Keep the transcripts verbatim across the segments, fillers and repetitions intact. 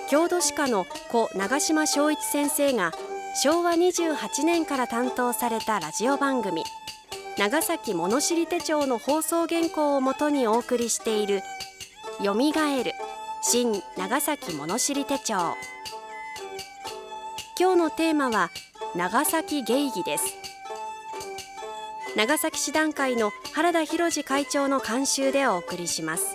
郷土史家の故長島昭一先生がしょうわにじゅうはちねんから担当されたラジオ番組長崎物知り手帳の放送原稿をもとにお送りしているよみがえる新長崎物知り手帳。今日のテーマは長崎芸妓です。長崎市団会の原田博二会長の監修でお送りします。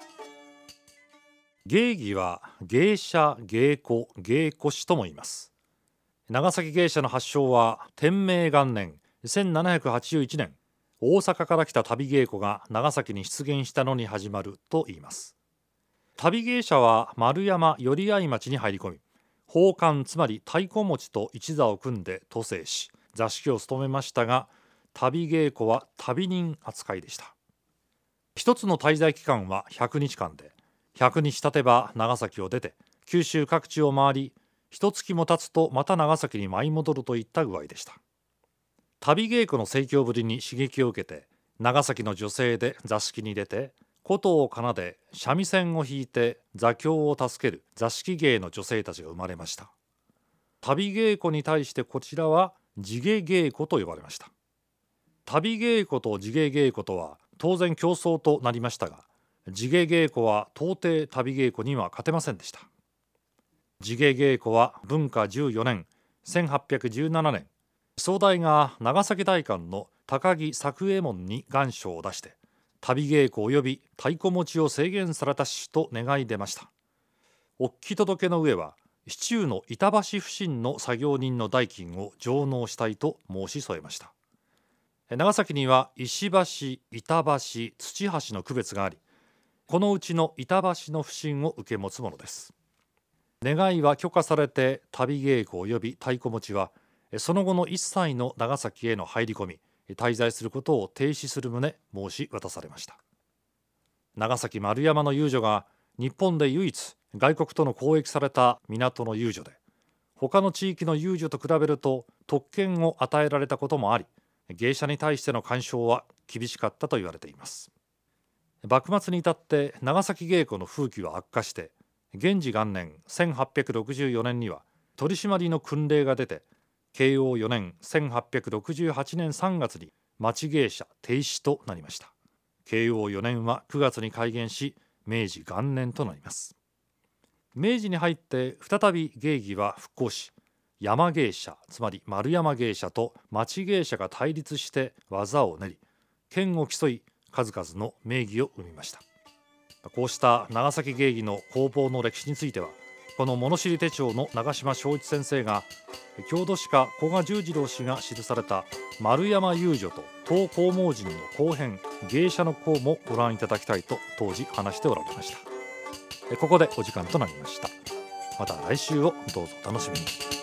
芸妓は芸者、芸妓、芸妓師とも言います。長崎芸者の発祥は天明元年せんななひゃくはちじゅういちねん、大阪から来た旅芸妓が長崎に出現したのに始まると言います。旅芸者は丸山寄合町に入り込み、宝冠つまり太鼓持ちと一座を組んで渡世し、座敷を務めましたが、旅芸妓は旅人扱いでした。一つの滞在期間はひゃくにちかんで、ひゃくにち経てば長崎を出て九州各地を回り、一月も経つとまた長崎に舞い戻るといった具合でした。旅芸妓の盛況ぶりに刺激を受けて、長崎の女性で座敷に出て琴を奏で三味線を弾いて座興を助ける座敷芸の女性たちが生まれました。旅芸妓に対してこちらは地芸芸妓と呼ばれました。旅芸妓と地芸芸妓とは当然競争となりましたが、地芸芸妓は到底旅芸妓には勝てませんでした。地芸芸妓は文化じゅうよねんせんはっぴゃくじゅうななねん、総代が長崎代官の高木作右衛門に願書を出して、旅芸妓及び太鼓持ちを制限されたしと願い出ました。お聞き届けの上は、市中の板橋普請の作業人の代金を上納したいと申し添えました。長崎には石橋、板橋、土橋の区別があり、このうちの板橋の普請を受け持つものです。願いは許可されて、旅芸妓及び太鼓持ちはその後の一切の長崎への入り込み、滞在することを停止する旨申し渡されました。長崎丸山の遊女が日本で唯一外国との交易された港の遊女で、他の地域の遊女と比べると特権を与えられたこともあり、芸者に対しての干渉は厳しかったと言われています。幕末に至って長崎芸妓の風紀は悪化して、元治元年せんはっぴゃくろくじゅうよねんには取締りの訓令が出て、慶応よねんせんはっぴゃくろくじゅうはちねんさんがつに町芸者停止となりました。慶応よねんはくがつに改元し、明治元年となります。明治に入って再び芸妓は復興し、山芸者つまり丸山芸者と町芸者が対立して技を練り、剣を競い数々の名妓を生みました。こうした長崎芸妓の攻防の歴史については、この物知り手帳の長島昭一先生が郷土史家古賀十次郎氏が記された丸山遊女と東黄門人の後編芸者の項もご覧いただきたいと当時話しておられました。ここでお時間となりました。また来週をどうぞお楽しみに。